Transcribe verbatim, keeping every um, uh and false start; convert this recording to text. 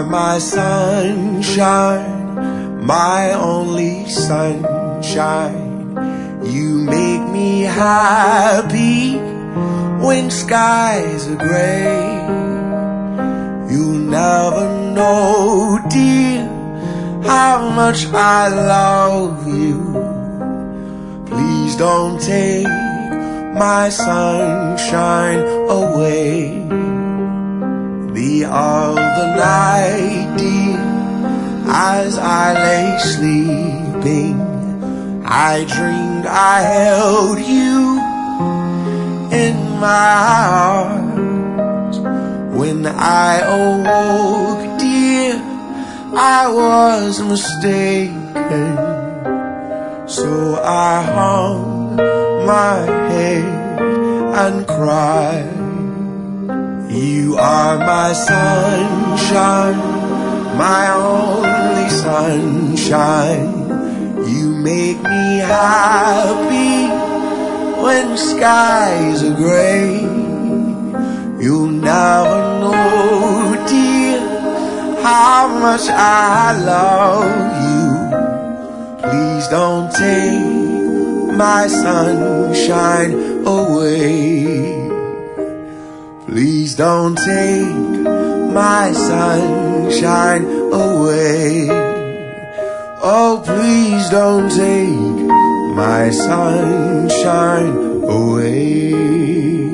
my sunshine, my only sunshine. You make me happy when skies are gray. You'll never know, dear, how much I love you. Please don't take my sunshine away. The other night, dear, as I lay sleeping, I dreamed I held you in my arms. When I awoke, dear, I was mistaken. So I hung my head and cried. You are my sunshine, my only sunshine. You make me happy when skies are gray. You'll never know, dear, how much I love you. Please don't take my sunshine away. Please don't take my sunshine away. Oh, please don't take my sunshine away.